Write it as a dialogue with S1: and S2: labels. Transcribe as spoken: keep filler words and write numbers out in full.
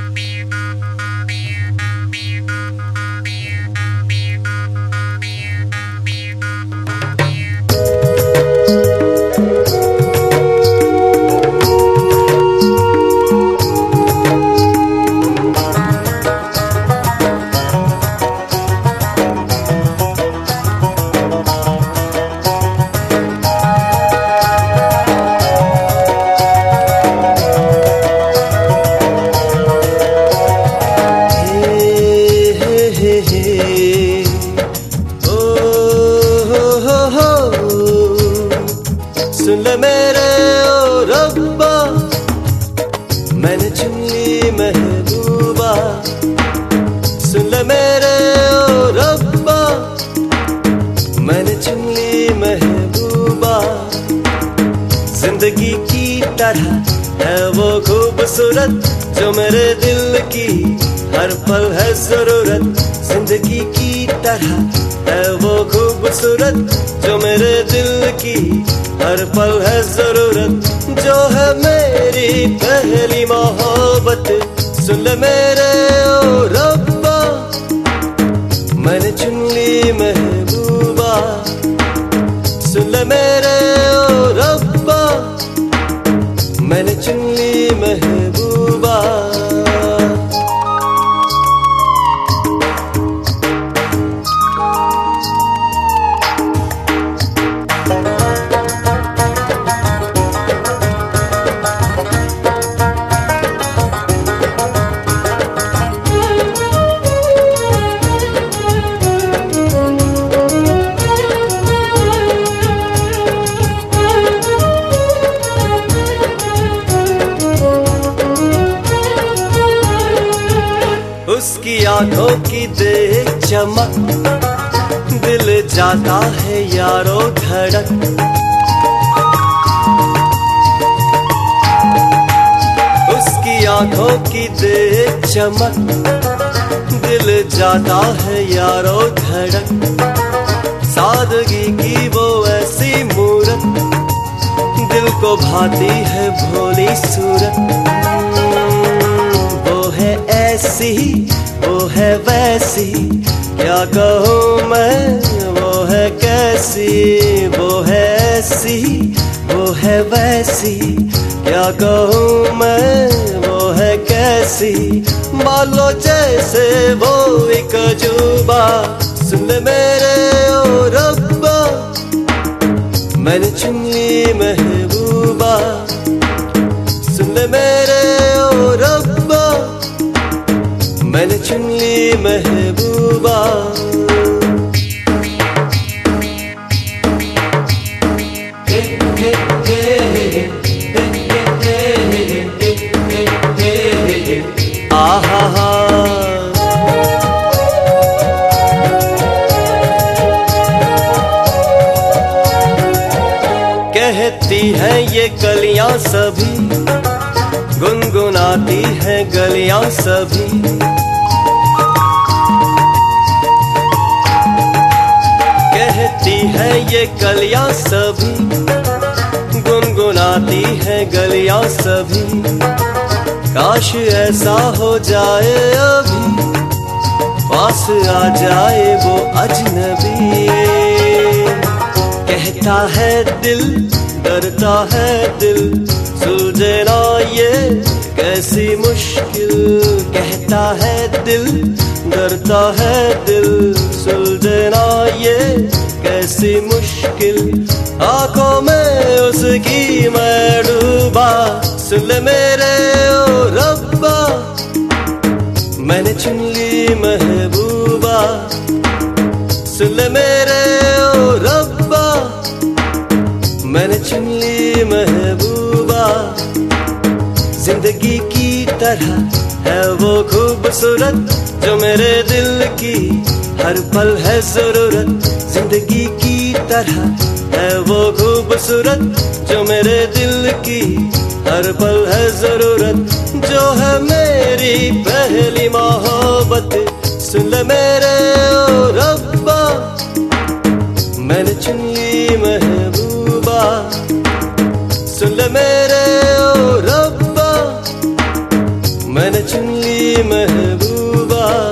S1: सुन ले मेरे ओ रब्बा, मैंने चुन ली महबूबा। सुन ले मेरे ओ रब्बा, मैंने चुन ली महबूबा। जिंदगी की तरह है वो खूबसूरत जो मेरे दिल की हर पल है जरूरत। जिंदगी की तरह है वो खूबसूरत जो मेरे दिल की हर पल है जरूरत। जो है मेरी पहली मोहब्बत। सुन ले मेरे ओ रब्बा, मैंने चुन ली महबूबा। सुन ले मेरे ओ रब्बा, मैंने चुन ली महबूबा। उसकी आंखों की देख चमक, दिल जाता है यारो धड़क। उसकी आंखों की देख चमक, दिल जाता है यारो धड़क। सादगी की वो ऐसी मूरत, दिल को भाती है भोली सूरत। वो है ऐसी, वो है वैसी, क्या कहूँ मैं, वो है कैसी। वो है ऐसी, वो है वैसी, क्या कहूँ मैं, वो है कैसी। मानो जैसे वो एक अजूबा। सुन ले मेरे ओ रब्बा, मैंने चुन ली महबूबा। सुन ले मेरे ओ रब्बा, मैंने चुन ली महबूबा। आहा हा, कहती हैं ये कलियां सभी, गुनगुनाती हैं गलियां सभी। कहती हैं ये कलियां सभी, गुनगुनाती हैं गलियां सभी। काश ऐसा हो जाए अभी, पास आ जाए वो अजनबी। कहता है दिल, डरता है दिल, सुलझे ना ये कैसी मुश्किल। कहता है दिल, डरता है दिल, सुलझे ना ये कैसी मुश्किल। आंखों में उसकी मैं डूबा। सुन ले मेरे ओ रब्बा, मैंने चुन ली महबूबा। सुन ले मेरे ओ रब्बा, मैंने चुन ली महबूबा। जिंदगी की तरह है वो खूबसूरत जो मेरे दिल की हर पल है जरूरत। जिंदगी की तरह है वो खूबसूरत जो मेरे दिल की हर पल है जरूरत। जो है मेरी पहली मोहब्बत। सुन ले मेरे ओ रब्बा, मैंने चुन ली महबूबा। सुन ले मेरे ओ रब्बा, मैंने चुन ली महबूबा।